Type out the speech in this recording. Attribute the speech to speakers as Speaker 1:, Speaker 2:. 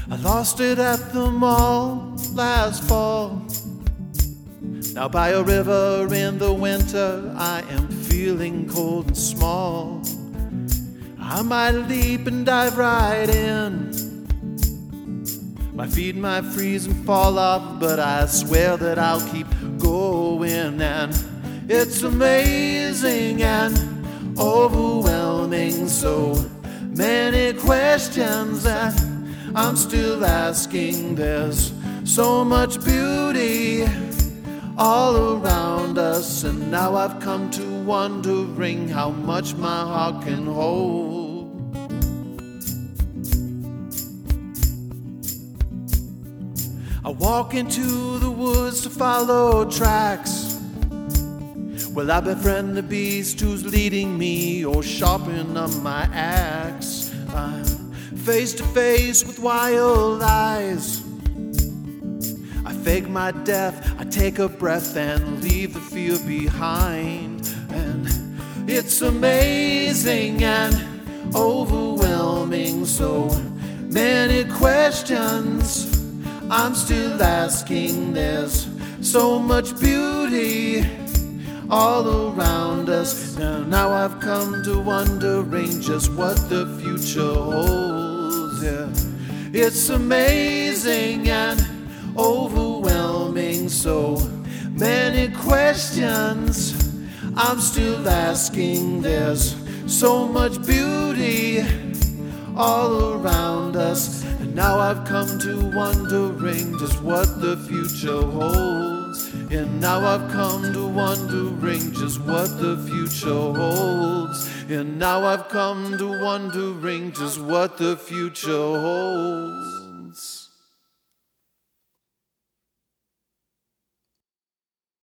Speaker 1: I lost it at the mall last fall. Now by a river in the winter, I am feeling cold and small. I might leap and dive right in. My feet might freeze and fall off, but I swear that I'll keep going. And it's amazing and overwhelming, so many questions that I'm still asking. There's so much beauty all around us, and now I've come to wondering how much my heart can hold. I walk into the woods to follow tracks. Will I befriend the beast who's leading me, or sharpen up my axe? I'm face to face with wild eyes. I fake my death, I take a breath and leave the fear behind. And it's amazing and overwhelming, so many questions I'm still asking. There's so much beauty all around us. Now I've come to wondering just what the future holds. Yeah. It's amazing and overwhelming, so many questions I'm still asking. There's so much beauty all around us, and now I've come to wondering just what the future holds. And now I've come to wondering just what the future holds. And now I've come to wondering just what the future holds.